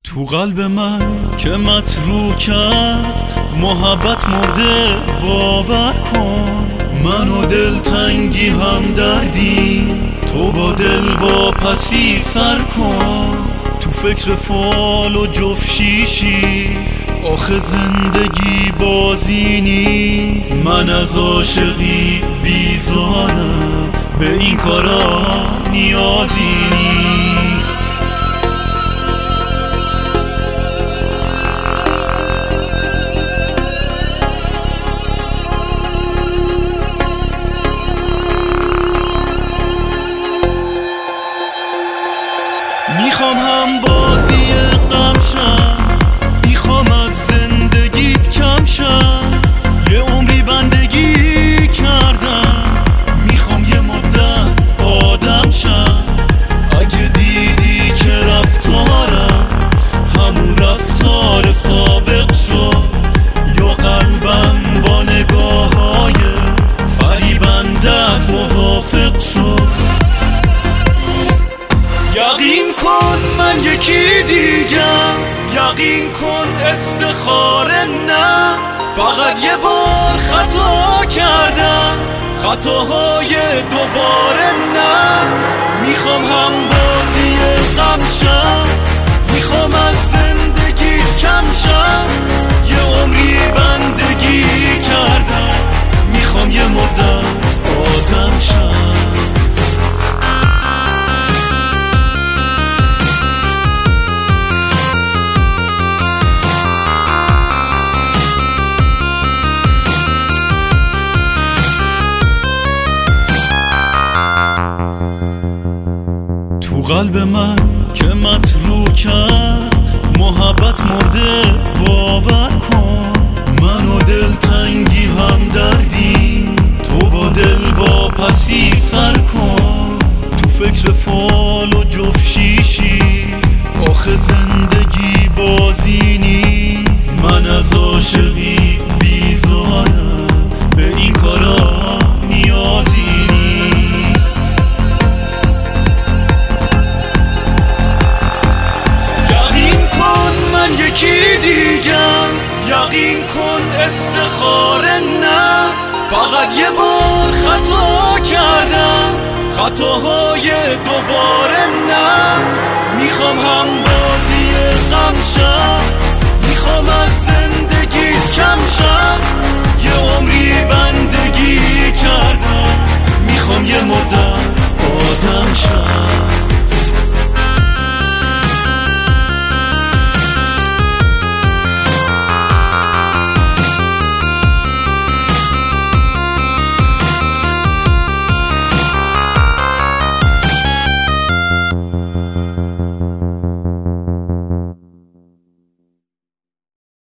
تو قلب من که متروک است محبت مرده، باور کن من و دلتنگی هم دردی، تو با دل واپسی سر کن. تو فکر فال و جفت شیشی، آخه زندگی بازی نیست. من از عاشقی بیزارم، به این کارا نیازی نیست. میخوام هم بازی غم شم، میخوام از زندگیت کم شم. یه عمری بندگی کردم، میخوام یه مدت آدم شم. اگه دیدی که رفتارم همون رفتار سابق شد، یا قلبم با نگاه‌های فریبندت موافق شد. یقین کن من یکی دیگم، یقین کن استخاره نه. فقط یه بار خطا کردم، خطاهای دوباره نه. میخوام هم بازی غم شم، میخوام از زندگی کم شم. یه عمری بندگی کردم، میخوام یه مدت آدم شم. تو قلب من که متروک است محبت مرده، باور کن من و دلتنگی هم دردی، تو با دل واپسی سر کن. تو فکر فال و جفت شیشی، آخه زندگی بازی نیست. من از عاشقی بیزارم، به این کارا نیازی نیست. یقین کن من یکی دیگم، یقین کن استخاره نه. فقط یه بار خطا کردم، خطاهای دوباره نه. میخوام هم بازی غم شم، میخوام از زندگی کم شم. یه عمری بندگی کردم، میخوام یه مدت آدم شم.